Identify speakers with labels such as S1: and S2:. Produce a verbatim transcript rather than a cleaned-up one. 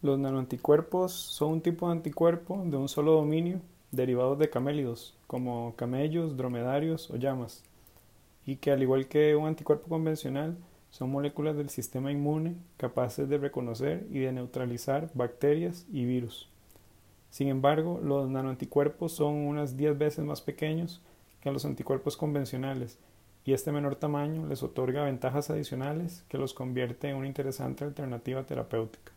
S1: Los nanoanticuerpos son un tipo de anticuerpo de un solo dominio derivados de camélidos, como camellos, dromedarios o llamas, y que al igual que un anticuerpo convencional, son moléculas del sistema inmune capaces de reconocer y de neutralizar bacterias y virus. Sin embargo, los nanoanticuerpos son unas diez veces más pequeños que los anticuerpos convencionales, y este menor tamaño les otorga ventajas adicionales que los convierte en una interesante alternativa terapéutica.